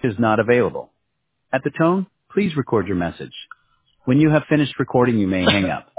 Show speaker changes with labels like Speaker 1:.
Speaker 1: is not available. At the tone, please record your message. When you have finished recording, you may hang up.